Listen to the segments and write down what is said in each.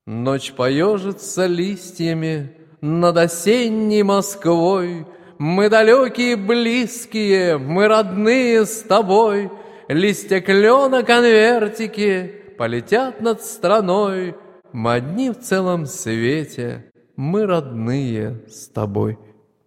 Ночь поежится листьями над осенней Москвой. Мы далекие, близкие, мы родные с тобой. Листья клена, конвертики полетят над страной. Мы одни в целом свете, мы родные с тобой.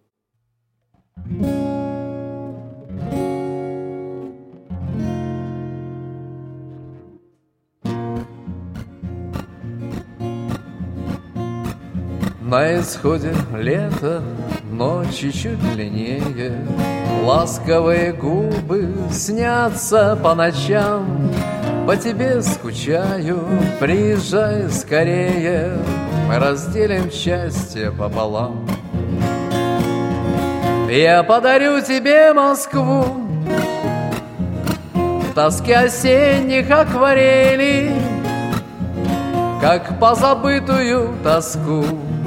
На исходе лета ночи чуть длиннее, ласковые губы снятся по ночам. По тебе скучаю, приезжай скорее, мы разделим счастье пополам. Я подарю тебе Москву в тоске осенних акварелей, как позабытую тоску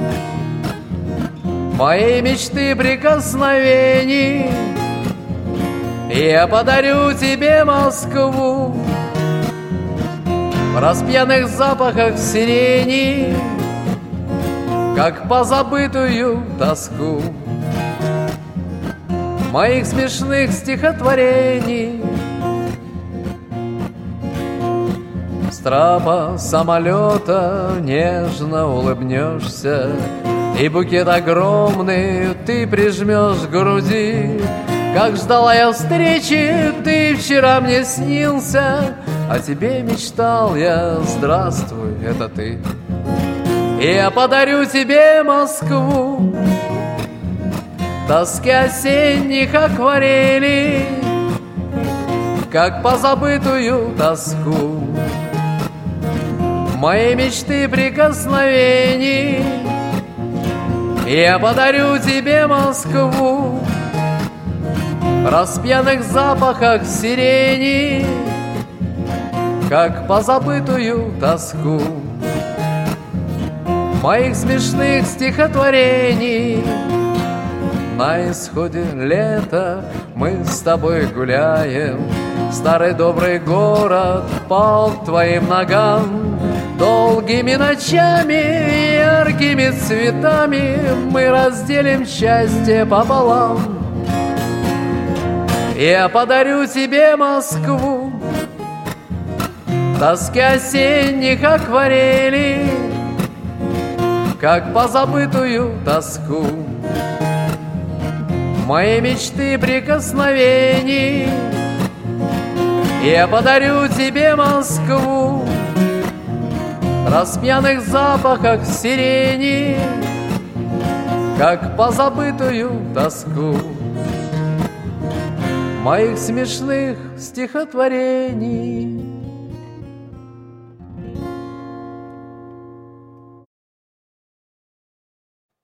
моей мечты прикосновений. Я подарю тебе Москву в распьяных запахах сирени, как позабытую тоску моих смешных стихотворений. С трапа самолета нежно улыбнешься, и букет огромный ты прижмешь к груди. Как ждала я встречи, ты вчера мне снился, о тебе мечтал я, здравствуй, это ты. И я подарю тебе Москву в тоске осенних акварелей, как позабытую тоску моей мечты прикосновений. Я подарю тебе Москву в распьяных запахах сирени, как позабытую тоску моих смешных стихотворений. На исходе лета мы с тобой гуляем, старый добрый город пал к твоим ногам. Долгими ночами, яркими цветами мы разделим счастье пополам. Я подарю тебе Москву в тоске осенних акварелей, как позабытую тоску моей мечты прикосновений. Я подарю тебе Москву в распьяных запахах сирени, как позабытую тоску моих смешных стихотворений.